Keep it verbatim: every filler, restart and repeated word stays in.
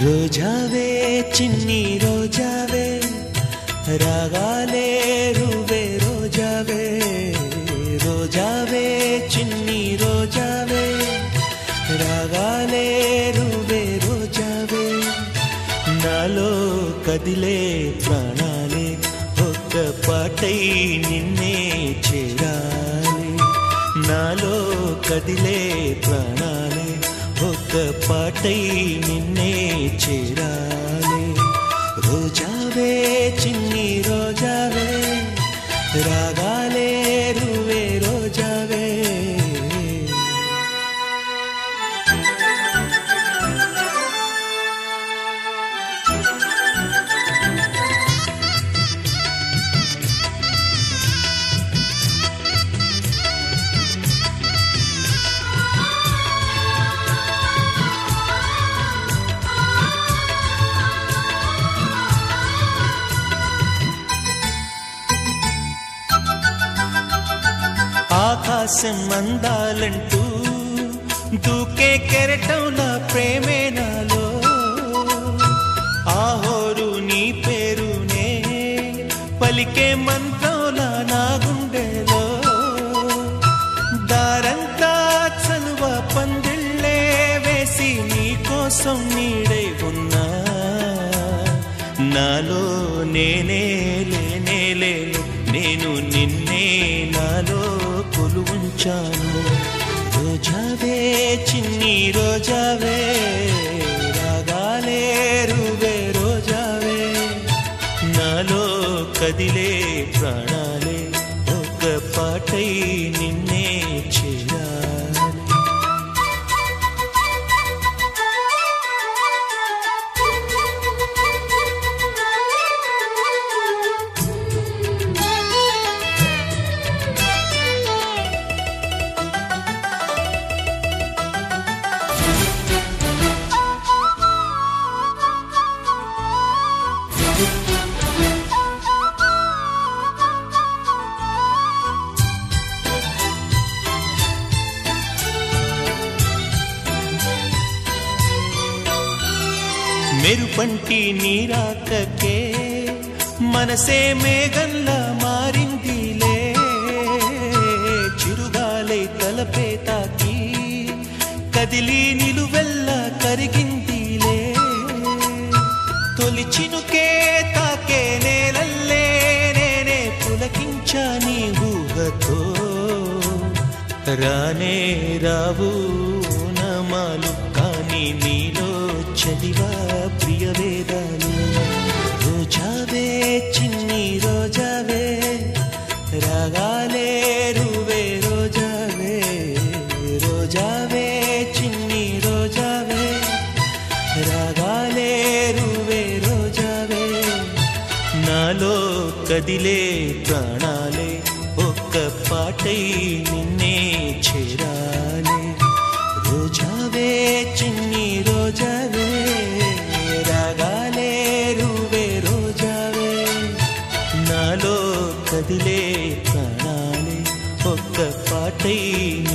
రోజావే చిన్ని రోజావే రాగాలే రువే రోజావే రోజావే చిన్ని రోజావే రాగాలే రువే రోజావే నాలో కదిలే ప్రాణాలే ఒక్క పాటై నిన్నే చేరాలి నాలో కదిలే ప్రాణాలే ఒక్క పాటై నిన్నే చేరాలి రోజావే చిన్ని రోజావే రాగాలే రువే రోజావే ఆకాశం అందాలంటూ దూకే కెరటంలా ప్రేమే నాలో ఆహోరు నీ పేరునే పలికే మంత్రంలా నా గుండెలో దారంతా చలువ పందిళ్ళే వేసి నీ కోసం నీడై ఉన్నా నాలో నేనే లేనే లేను నేను నిన్నే నాలో కొలువుంచాను రోజావే చిన్ని రోజావే రాగాలే రువే రోజావే నాలో కదిలే ప్రాణాలే ఒక పాటై నిన్నే చేరాలి మెరుపంటి నీరాకకే మనసే మేఘంలా మారిందిలే చిరుగాలై తలపే తాకి కదిలి నిలువెల్లా కరిగిందిలే తొలి చినుకే తాకే నేలల్లే నేనే పులకించా నీ ఊహతో రానే రావు నమాలు కానీ నీలో చదివా ప్రియ వేదాలు రోజావే చిన్ని రోజావే రాగాలే రువే రోజావే రోజావే చిన్ని రోజావే రాగాలే రువే రోజావే నాలో కదిలే ప్రాణాలే ఒక్క పాటై నిన్నే చేరాలి రోజావే చిన్ని రోజావే రాగాలే రువే రోజావే నాలో కదిలే ప్రాణాలే ఒక్క పాటై